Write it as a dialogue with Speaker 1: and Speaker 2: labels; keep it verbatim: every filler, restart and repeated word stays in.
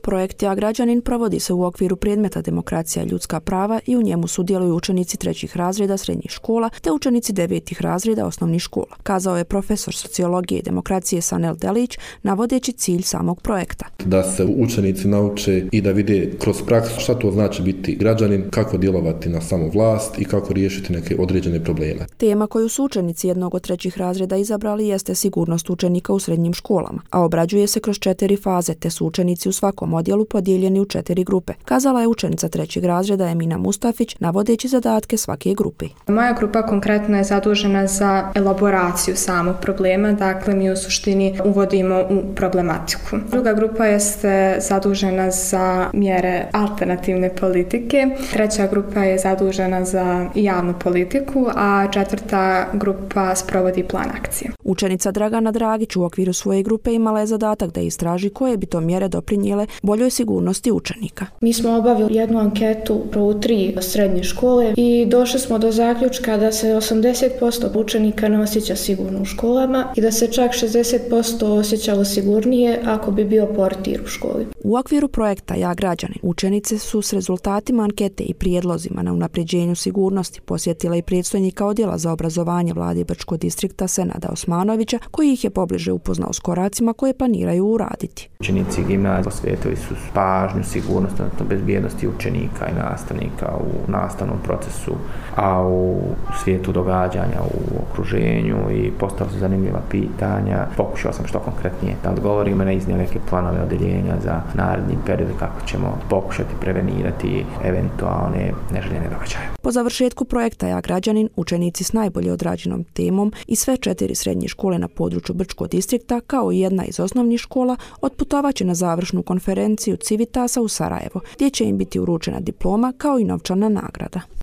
Speaker 1: Projekt Ja građanin provodi se u okviru predmeta Demokracija i ljudska prava i u njemu sudjeluju učenici trećih razreda srednjih škola te učenici devetih razreda osnovnih škola, kazao je profesor sociologije i demokracije Sanel Delić, navodeći cilj samog projekta.
Speaker 2: Da se učenici nauče i da vide kroz praksu šta to znači biti građanin, kako djelovati na samu vlast i kako riješiti neke određene probleme.
Speaker 1: Tema koju su učenici jednog od trećih razreda izabrali jeste sigurnost učenika u srednjim školama, a obrađuje se kroz četiri faze, te su učenici u svakom odjelu podijeljeni u četiri grupe, kazala je učenica trećeg razreda Emina Mustafić, navodeći zadatke svake grupe.
Speaker 3: Moja grupa konkretno je zadužena za elaboraciju samog problema, dakle mi u suštini uvodimo u problematiku. Druga grupa jeste zadužena za mjere alternativne politike, treća grupa je zadužena za javnu politiku, a četvrta grupa sprovodi plan akcije.
Speaker 1: Učenica Dragana Dragić u okviru svoje grupe imala je zadatak da istraži koje bi to mjere doprinijele boljoj sigurnosti učenika.
Speaker 4: Mi smo obavili jednu anketu u tri srednje škole i došli smo do zaključka da se osamdeset posto učenika ne osjeća sigurno u školama i da se čak šezdeset posto osjećalo sigurnije ako bi bio portir u školi.
Speaker 1: U okviru projekta Ja građanin učenice su s rezultatima ankete i prijedlozima na unapređenju sigurnosti posjetila i predstojnika odjela za obrazovanje Vlade Brčkog distrikta Senada Osmanovića, koji ih je pobliže upoznao s koracima koje planiraju uraditi.
Speaker 5: Učenici gimnazije posvetili su pažnju sigurnosti, odnosno bezbjednosti učenika i nastavnika u nastavnom procesu, a u svijetu događanja u okruženju i postala su zanimljiva pitanja. Pokušao sam što konkretnije da odgovorim na iznijeli neke planove odeljenja za naredni period kako ćemo pokušati prevenirati eventualne neželjene događaje.
Speaker 1: Po završetku projekta Ja građanin, učenici s najbolje odrađenom temom i sve četiri srednje škole na području Brčkog distrikta, kao i jedna iz osnovnih škola, otputovaće na završnu konferenciju Civitasa u Sarajevo, gdje će im biti uručena diploma kao i novčana nagrada.